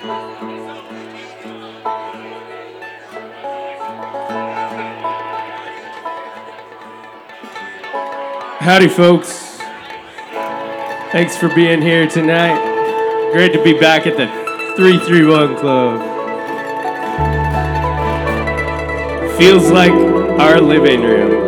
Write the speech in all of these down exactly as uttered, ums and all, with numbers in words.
Howdy, folks. Thanks for being here tonight. Great to be back at the three three one Club. Feels like our living room.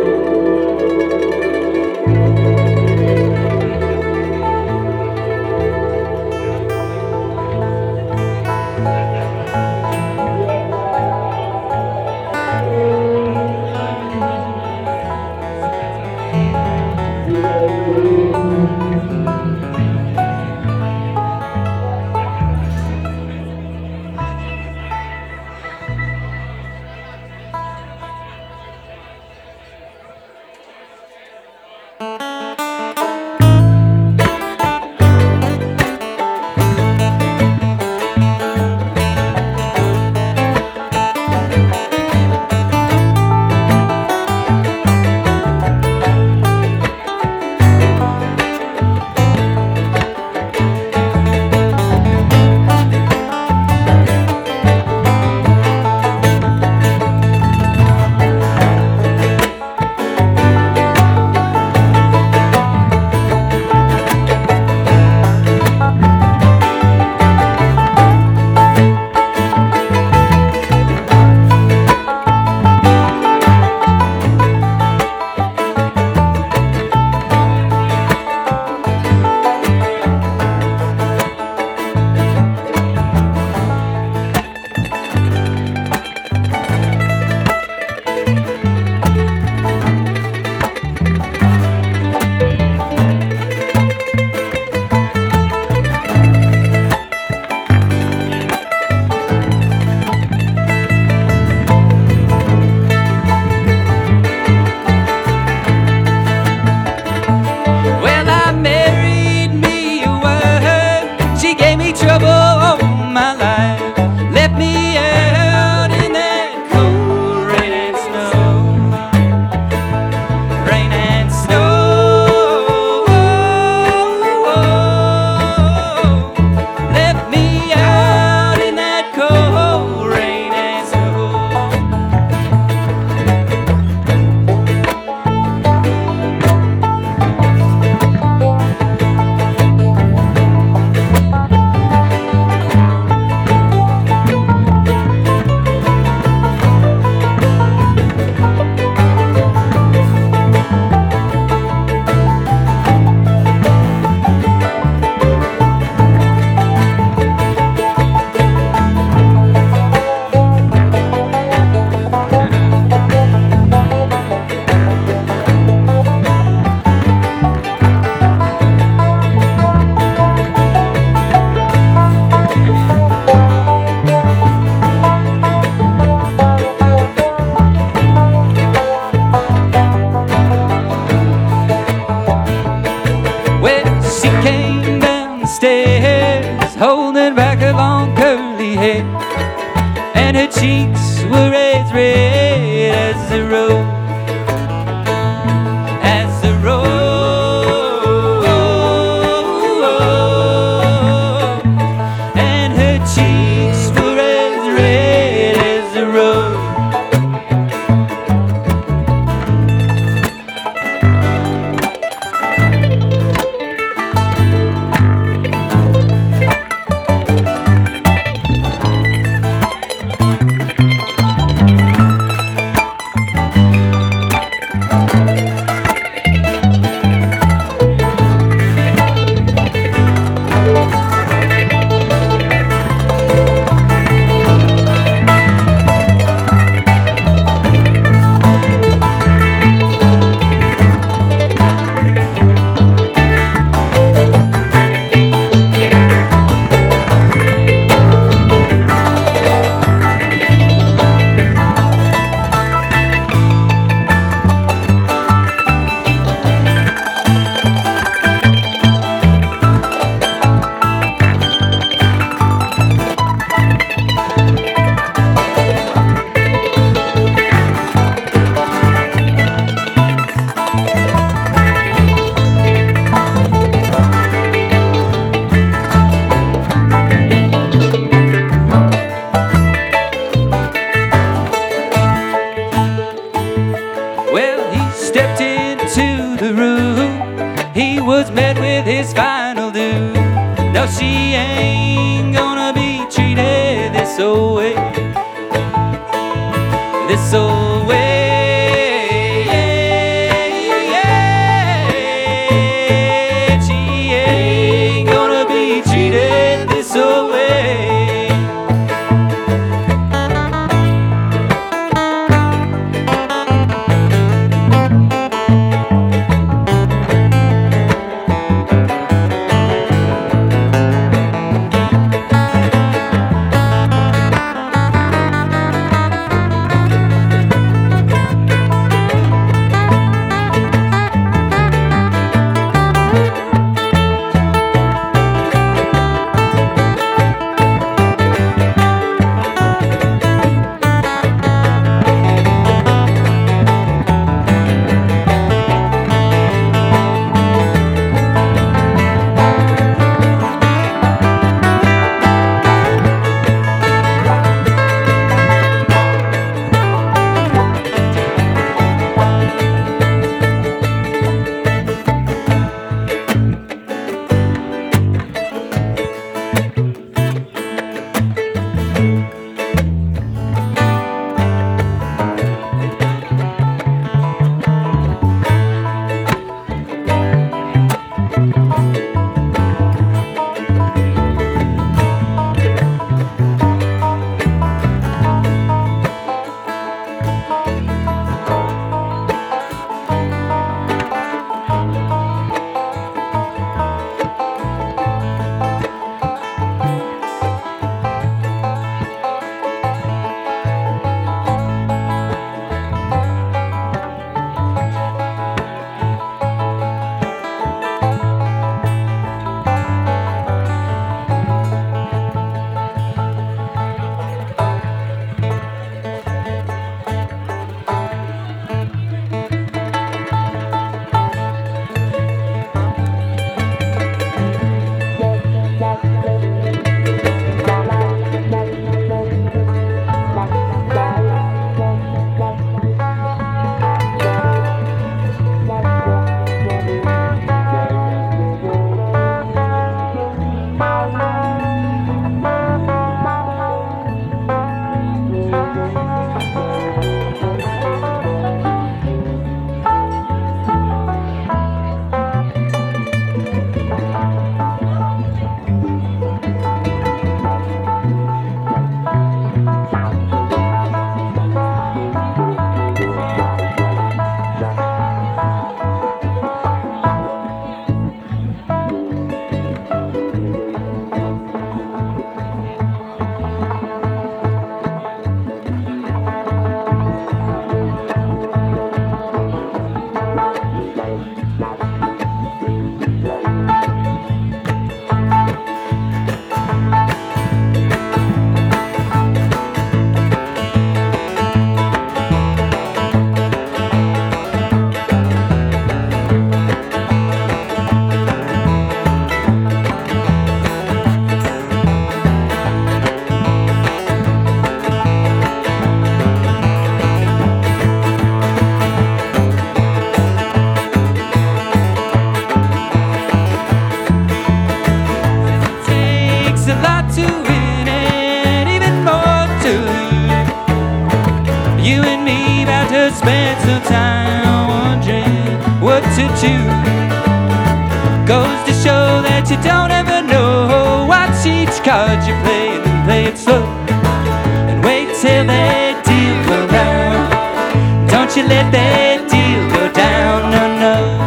she ain't gonna be treated this old way, this old way. She ain't gonna be treated this old way. Spend some time wondering what to do. Goes to show that you don't ever know. Watch each card you play and play it slow, and wait till that deal go round. Don't you let that deal go down, no, no.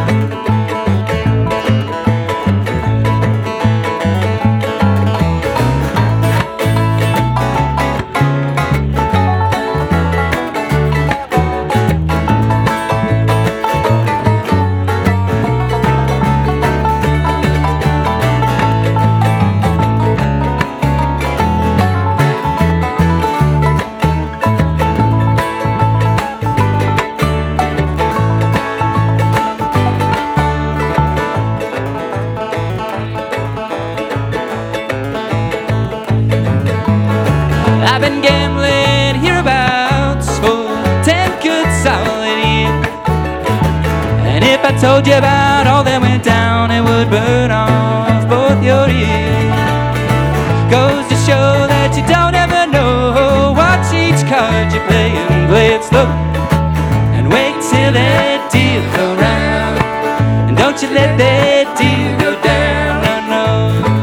I've been gambling hereabouts for ten good solid years, and if I told you about all that went down, it would burn off both your ears. that you don't ever know. Watch each card you play and play it slow. And wait till that deal come round. And don't you let that deal go down, no, no.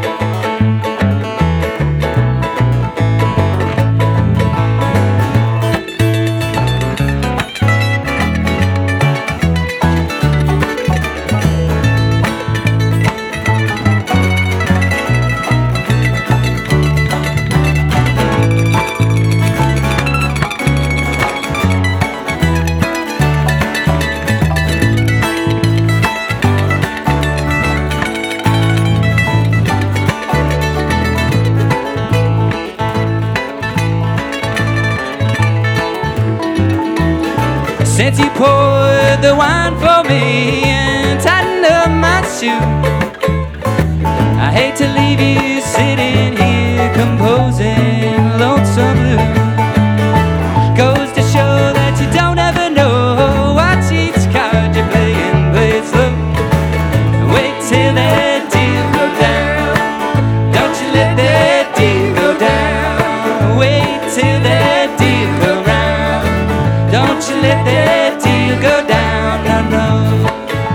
Since you poured the wine for me and tightened up my shoe, I hate to leave you sitting here composing Lonesome Blue. Goes to show that you don't ever know. Watch each card you play and play it slow. Wait till that deal go down. Don't you let that deal go down. Wait till that deal go round. Don't you let that deal go down, no, no.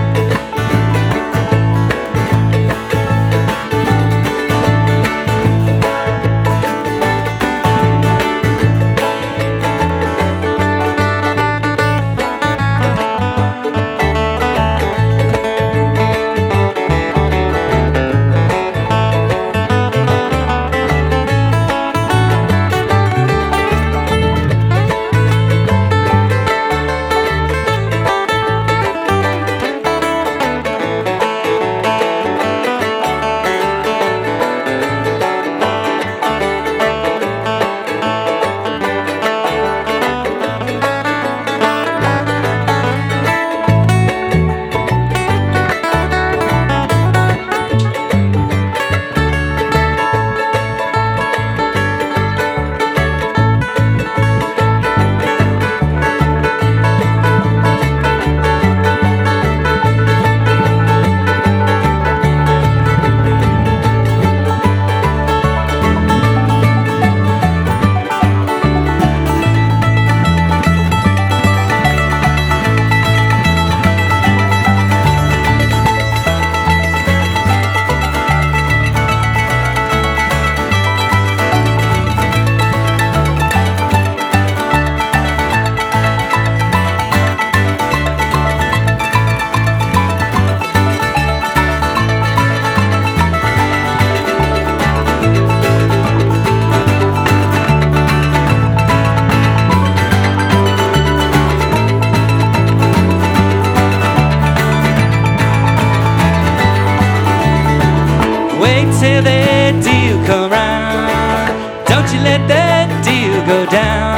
Wait till that deal come round. Don't you let that deal go down.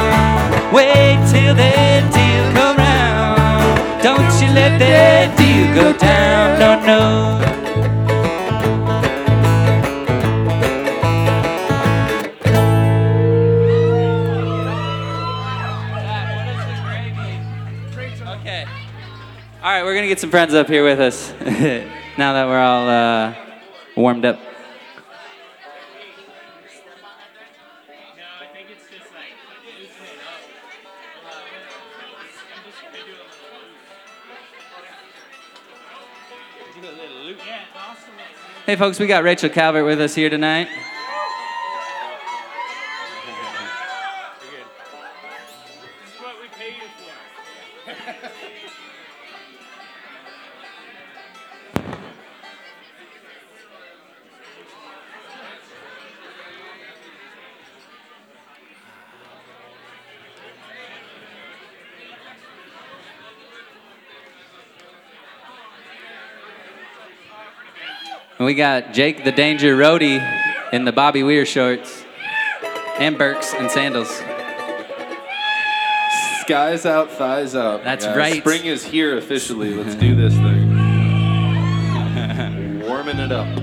Wait till that deal come round. Don't you let that deal go down, no, no. Okay. All right, we're gonna get some friends up here with us now that we're all uh, warmed up. Hey folks, we got Rachel Calvert with us here tonight. We got Jake the Danger Roadie in the Bobby Weir shorts and Birks and sandals. Skies out, thighs out. That's guys. right. Spring is here officially. Let's do this thing. Warming it up.